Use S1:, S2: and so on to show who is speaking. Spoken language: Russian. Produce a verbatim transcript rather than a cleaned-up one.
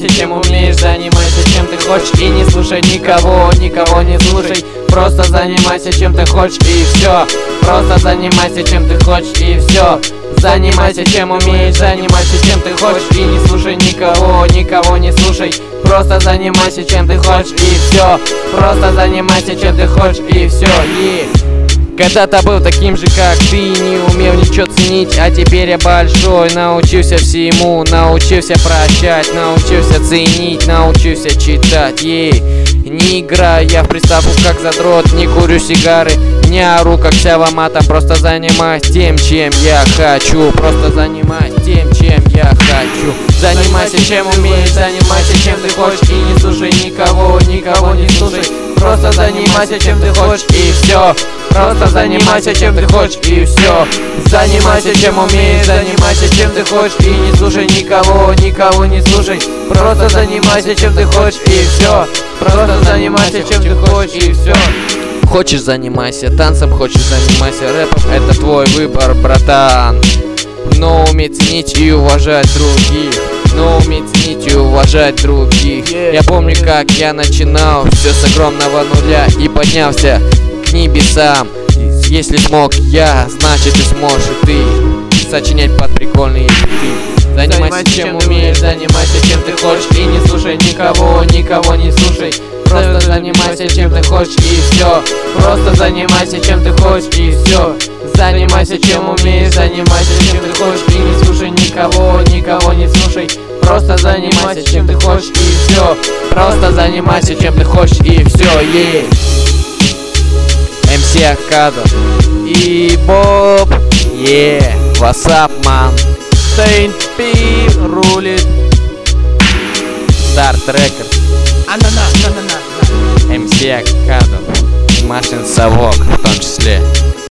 S1: занимайся чем умеешь, занимайся чем ты хочешь. И не слушай никого, никого не слушай. Просто занимайся чем ты хочешь и все. Просто занимайся чем ты хочешь и все. Занимайся чем умеешь, занимайся чем ты хочешь. И не слушай никого, никого не слушай. Просто занимайся чем ты хочешь и все. Просто занимайся чем ты хочешь и все. И когда-то был таким же, как ты, не умел ничего ценить, а теперь я большой, научился всему, научился прощать, научился ценить, научился читать. Ей, не играю я в приставку как задрот, не курю сигары, не ору как Сява матом, просто занимаюсь тем, чем я хочу, просто занимаюсь тем, чем я хочу. Занимайся чем умеешь, занимайся чем ты хочешь. И не слушай никого, никого не слушай. Просто занимайся чем ты хочешь и все. Просто занимайся чем ты хочешь и все. Занимайся чем умеешь, занимайся чем ты хочешь. И не слушай никого, никого не слушай. Просто занимайся чем ты хочешь и все. Просто занимайся чем ты хочешь и все. Хочешь занимайся танцем, хочешь занимайся рэпом, это твой выбор, братан. Но уметь ценить и уважать других, но уметь ценить и уважать других. Я помню, как я начинал все с огромного нуля и поднялся к небесам. Если смог я, значит и сможешь и ты сочинять под прикольные биты. Занимайся чем умеешь, занимайся чем ты хочешь. И не слушай никого, никого не слушай. Просто занимайся чем ты хочешь и все. Просто занимайся чем ты хочешь и все. Занимайся чем умеешь, занимайся чем ты хочешь. И не слушай никого, никого не слушай. Просто занимайся чем ты хочешь и все. Просто занимайся чем ты хочешь и все. Ей эм си Акадо и Боб. Е, what's up, man? Saint P рулит. Start Records.
S2: Анана, анана,
S1: эм си Акадо и Машин Совок в том числе.